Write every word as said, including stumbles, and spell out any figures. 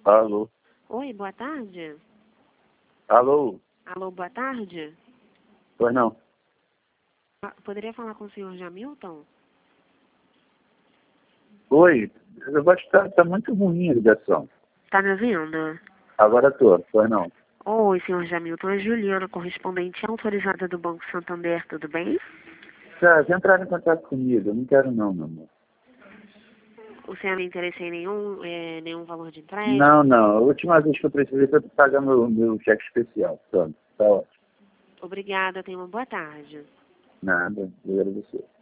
Alô? Oi, boa tarde. Alô? Alô, boa tarde. Pois não. Ah, Poderia falar com o senhor Jamilton? Oi, eu vou estar, tá muito ruim a ligação. Tá me ouvindo? Agora tô, pois não. Oi, senhor Jamilton. É Juliana, correspondente autorizada do Banco Santander, tudo bem? Tá, já entraram em contato comigo, eu não quero não, meu amor. O senhor não interessa em nenhum, é, nenhum valor de empréstimo? Não, não, a última vez que eu precisei foi pagar meu, meu cheque especial, pronto, tá ótimo. Obrigada, tenha uma boa tarde. Nada, eu agradeço.